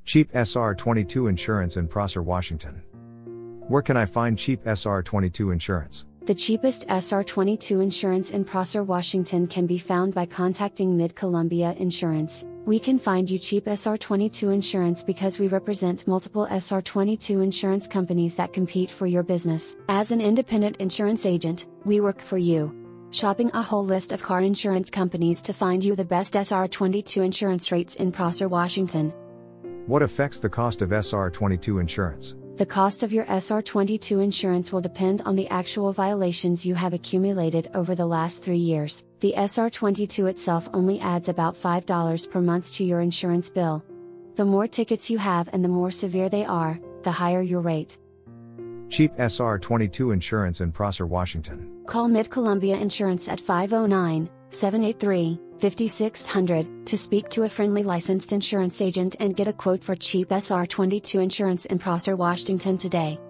Cheap SR22 Insurance in Prosser, Washington. Where can I find cheap SR22 insurance? The cheapest SR22 insurance in Prosser, Washington can be found by contacting Mid-Columbia Insurance. We can find you cheap SR22 insurance because we represent multiple SR22 insurance companies that compete for your business. As an independent insurance agent, we work for you. Shopping a whole list of car insurance companies to find you the best SR22 insurance rates in Prosser, Washington. What affects the cost of SR22 insurance? The cost of your SR22 insurance will depend on the actual violations you have accumulated over the last 3 years. The SR22 itself only adds about $5 per month to your insurance bill. The more tickets you have and the more severe they are, the higher your rate. Cheap SR22 insurance in Prosser, Washington. Call Mid-Columbia Insurance at 509-783-5600 to speak to a friendly licensed insurance agent and get a quote for cheap SR22 insurance in Prosser, Washington today.